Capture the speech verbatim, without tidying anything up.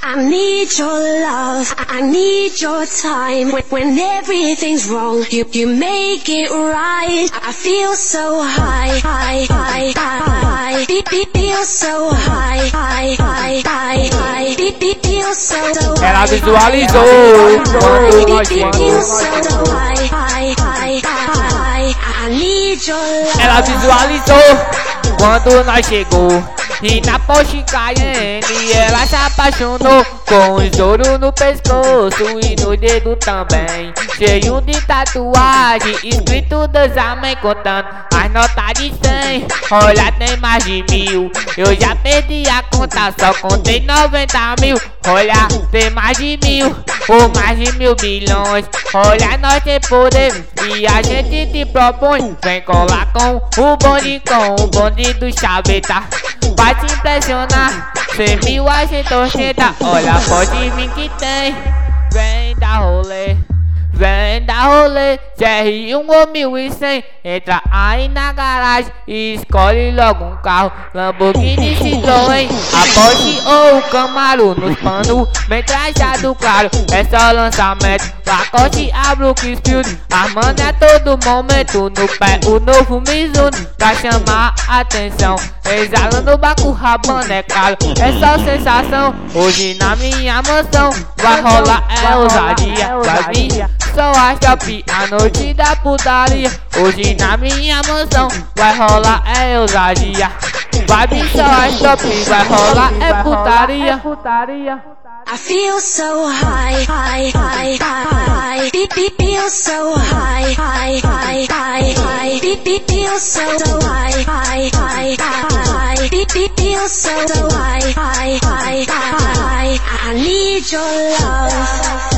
I need your love, I need your time. When, when everything's wrong, you, you make it right. I feel so high, high, high, high, high. Feel so high, high, high, high, high. Feel so, so high. Ela visualizou quando nós chegou. So high, high, high, high. I need your love. Ela visualizou quando nós chegou. E na Porsche Cayenne ela se apaixonou, com os ouro no pescoço e no dedo também, cheio de tatuagem, escrito Deus amém, contando as notas de cem. Olha, tem mais de mil, eu já perdi a conta, só contei noventa mil. Olha, tem mais de mil, ou mais de mil bilhões. Olha, nós tem poder e a gente te propõe. Vem colar com o bonde, com o bonde do chaveta. Vai te impressionar, cem mil a gente ostenta. Olha, pode vir que tem. Vem dar rolê, vem dar rolê. C R um ou mil e cem. Entra aí na garagem e escolhe logo um carro, Lamborghini, Citroën, a Porsche ou o Camaro. Nos panos bem trajado, claro, é só lançamento. Lacoste, a Brookfield, Armando a todo momento. No pé o novo Mizuno, pra chamar a atenção. Exalando o Baco Rabanne, é caro, é só sensação. Hoje na minha mansão vai rolar, é ousadia. Vai vir só a top, a noite da putaria. Hoje na minha mansão vai rolar, é ousadia. Vai vir só a top, vai rolar, é putaria. I feel so high, high, high, high. Feel so high, high, high, high, high. Feel so, so high, high, high, high. Feel so, so high, high, high, high. I need your love.